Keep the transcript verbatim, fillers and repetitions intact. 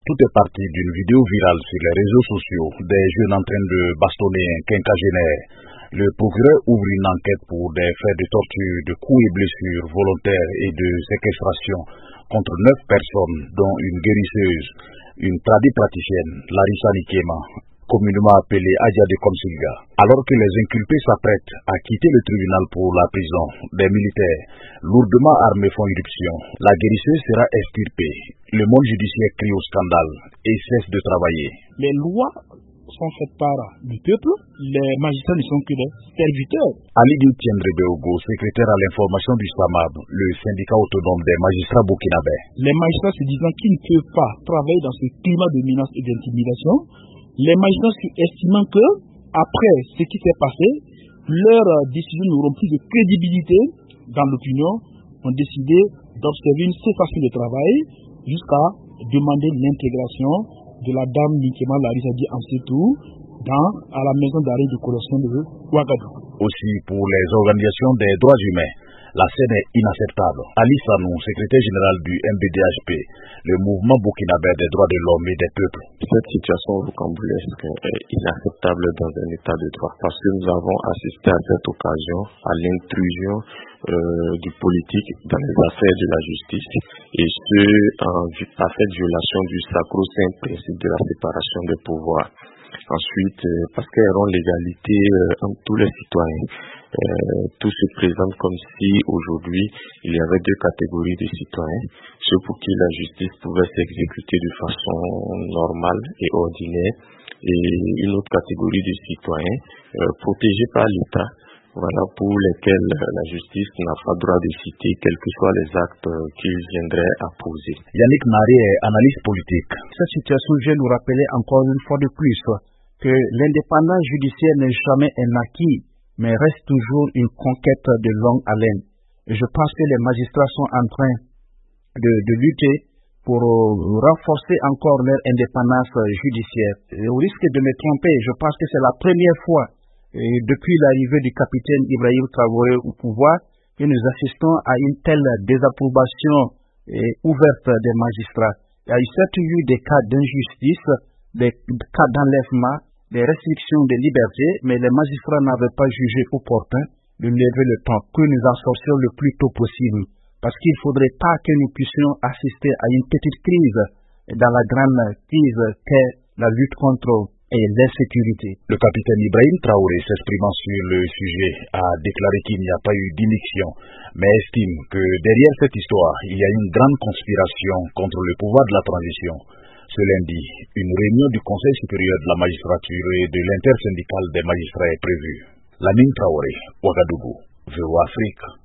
Tout est parti d'une vidéo virale sur les réseaux sociaux des jeunes en train de bastonner un quinquagénaire. Le procureur ouvre une enquête pour des faits de torture, de coups et blessures volontaires et de séquestration contre neuf personnes, dont une guérisseuse, une tradipraticienne, Larissa Nikema, communément appelée Adja de Komsilga. Alors que les inculpés s'apprêtent à quitter le tribunal pour la prison, des militaires lourdement armés font irruption. La guérisseuse sera extirpée. Le monde judiciaire crie au scandale et cesse de travailler. Les lois sont faites par le peuple, les magistrats ne sont que des serviteurs. Ali Diou-Tiendre Beogo, secrétaire à l'information du SAMAB, le syndicat autonome des magistrats burkinabés. Les magistrats se disant qu'ils ne peuvent pas travailler dans ce climat de menace et d'intimidation, les magistrats estimant que, après ce qui s'est passé, leurs décisions n'auront plus de crédibilité dans l'opinion, ont décidé d'observer une cessation de travail jusqu'à demander l'intégration de la dame Nikema Larissa Amsetou dans à la maison d'arrêt de correction de Ouagadougou. Aussi pour les organisations des droits humains, la scène est inacceptable. Ali Sanou, secrétaire général du M B D H P, le mouvement burkinabé des droits de l'homme et des peuples. Cette situation rocambolesque est inacceptable dans un état de droit parce que nous avons assisté à cette occasion à l'intrusion euh, du politique dans les affaires de la justice et ce en parfaite violation du sacro-saint principe de la séparation des pouvoirs. Ensuite, euh, parce qu'elles rend l'égalité euh, entre tous les citoyens. Euh, tout se présente comme si aujourd'hui il y avait deux catégories de citoyens, ceux pour qui la justice pouvait s'exécuter de façon normale et ordinaire, et une autre catégorie de citoyens euh, protégés par l'État, voilà, pour lesquels la justice n'a pas droit de citer quels que soient les actes euh, qu'ils viendraient à poser. Yannick Nari est analyste politique. Cette situation vient nous rappeler encore une fois de plus que l'indépendance judiciaire n'est jamais un acquis, mais reste toujours une conquête de longue haleine. Et je pense que les magistrats sont en train de, de lutter pour renforcer encore leur indépendance judiciaire. Et au risque de me tromper, je pense que c'est la première fois et depuis l'arrivée du capitaine Ibrahim Traoré au pouvoir que nous assistons à une telle désapprobation et ouverte des magistrats. Il y a eu certes eu des cas d'injustice, des cas d'enlèvement, des restrictions de liberté, mais les magistrats n'avaient pas jugé opportun de lever le temps, que nous en sortions le plus tôt possible. Parce qu'il ne faudrait pas que nous puissions assister à une petite crise dans la grande crise qu'est la lutte contre l'insécurité. Le capitaine Ibrahim Traoré, s'exprimant sur le sujet, a déclaré qu'il n'y a pas eu d'immixtion, mais estime que derrière cette histoire, il y a une grande conspiration contre le pouvoir de la transition. Ce lundi, une réunion du Conseil supérieur de la magistrature et de l'intersyndicale des magistrats est prévue. Lamine Traoré, Ouagadougou, V O Afrique.